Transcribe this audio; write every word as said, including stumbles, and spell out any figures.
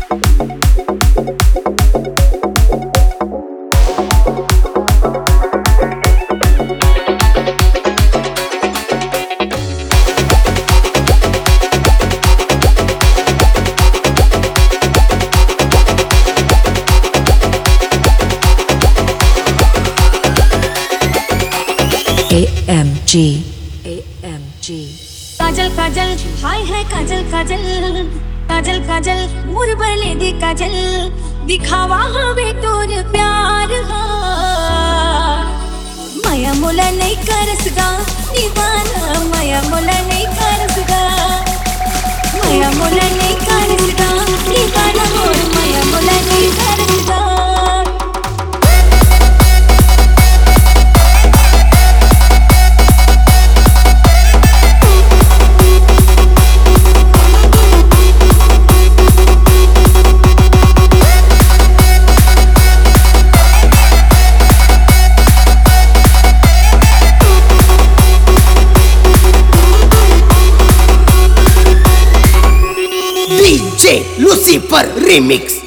A M G A M G Kajal Kajal हाय है काजल काजल काजल काजल मुरबले दी काजल दिखावा हवे तोर प्यार हा माया मोला नहीं करसगा दीवाना माया मोला नहीं करसगा माया मोला नहीं करसगा दीवाना हो माया मोला नहीं करसगा D J Lucifer Remix.